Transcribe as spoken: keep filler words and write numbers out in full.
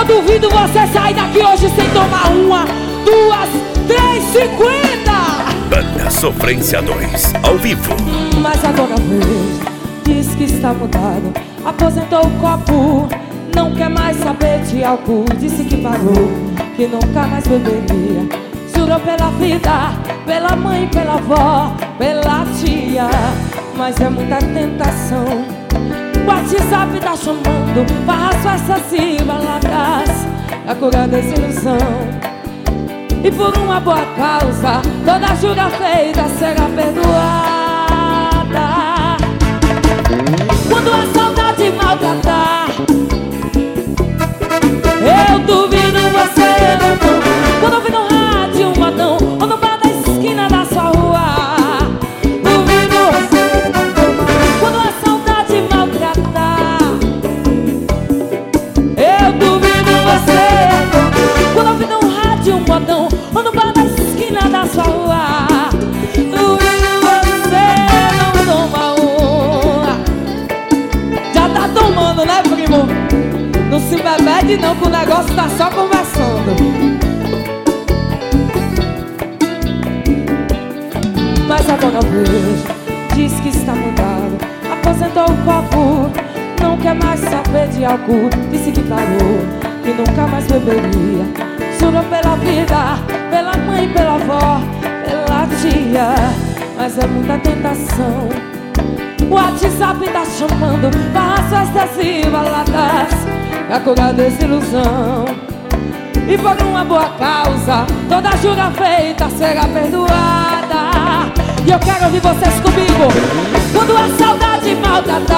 Eu duvido você sair daqui hoje sem tomar uma, duas, três, cinquenta. Banda Sofrência dois, ao vivo. Mas agora vejo, diz que está mudado, aposentou o copo, não quer mais saber de álcool. Disse que parou, que nunca mais beberia. Jurou pela vida, pela mãe, pela avó, pela tia. Mas é muita tentação. O WhatsApp tá chamando, farras, festas e baladas, a cura da desilusão. E por uma boa causa, toda jura feita será perdoada. Quando a saudade maltratar, eu duvido você não. Quando ouvir no rádio um modão, ou no bar da esquina da sua rua, duvido você não. Quando a saudade maltratar, eu duvido você não. Quando ouvir no rádio um modão, ou no bar da esquina da sua rua, duvido você não toma uma. Já tá tomando, né, primo? Não se bebede não, que o negócio tá só conversando. Mas agora vejo, diz que está mudado, aposentou o copo, não quer mais saber de álcool. Disse que parou, que nunca mais beberia. Jurou pela vida, pela mãe, pela avó, pela tia. Mas é muita tentação. O WhatsApp tá chamando, farras, festas e baladas, a cura da desilusão. E por uma boa causa, toda jura feita será perdoada. E eu quero ouvir vocês comigo. Quando a saudade maltratar,